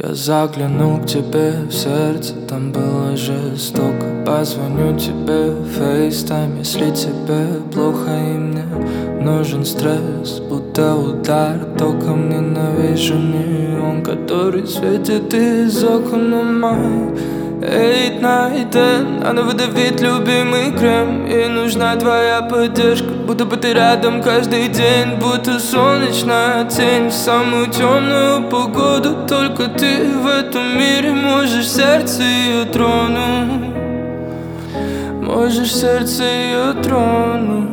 Я заглянул к тебе в сердце, там было жестоко. Позвоню тебе в FaceTime, если тебе плохо и мне нужен стресс. Будто удар током, ненавижу неон, который светит из окон. Май 8, 9, 10, надо выдавить любимый крем. И нужна твоя поддержка, будто бы ты рядом каждый день. Будто солнечная тень в самую темную погоду. Только ты в этом мире можешь сердце ее тронуть. Можешь сердце ее тронуть.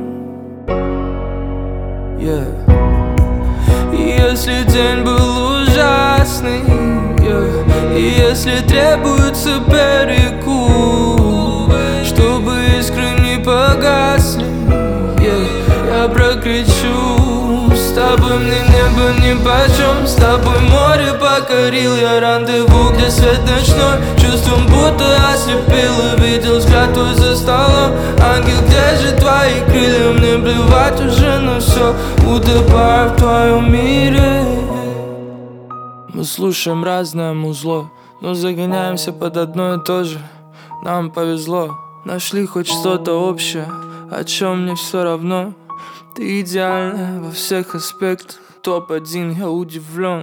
Если день был ужасный, и если требуется перекур, чтобы искры не погасли, я прокричу: с тобой мне небо нипочем, с тобой море покорил я рандеву, где свет ночной чувством будто ослепил. И видел взгляд твой за столом. Ангел, где же твои крылья? Мне плевать уже на все, утопаю в твоем мире. Мы слушаем разное музло, но загоняемся под одно и то же. Нам повезло, нашли хоть что-то общее, о чем мне все равно. Ты идеальная во всех аспектах, топ-1, я удивлен.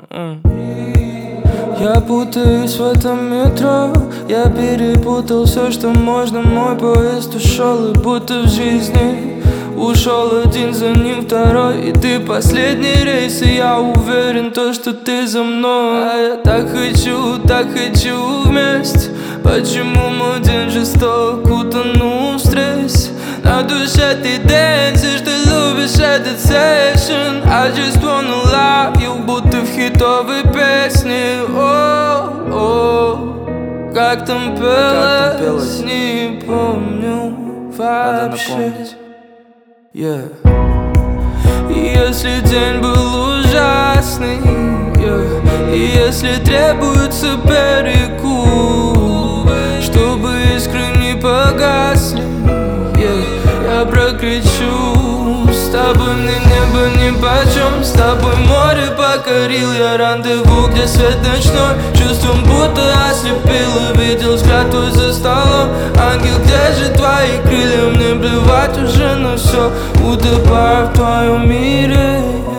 Я путаюсь в этом метро, я перепутал все, что можно. Мой поезд ушел, и будто в жизни ушел один, за ним второй. И ты последний рейс, и я уверен, то, что ты за мной. А я так хочу вместе. Почему мой день жесток, утонул в стрессе? На душе ты дэнсишь, ты любишь этот сейшн. I just wanna love you, будто в хитовой песне. Как там пелось, не помню вообще. Если день был ужасный, и если требуется перекур, чтобы искры не погасли, я прокричу: с тобой мне небо нипочем, с тобой море покорил я рандеву, где свет ночной чувством будто ослепил. И видел взгляд твой за столом. Ангел, где же твои крылья? Мне плевать уже на все, утопаю в твоем мире.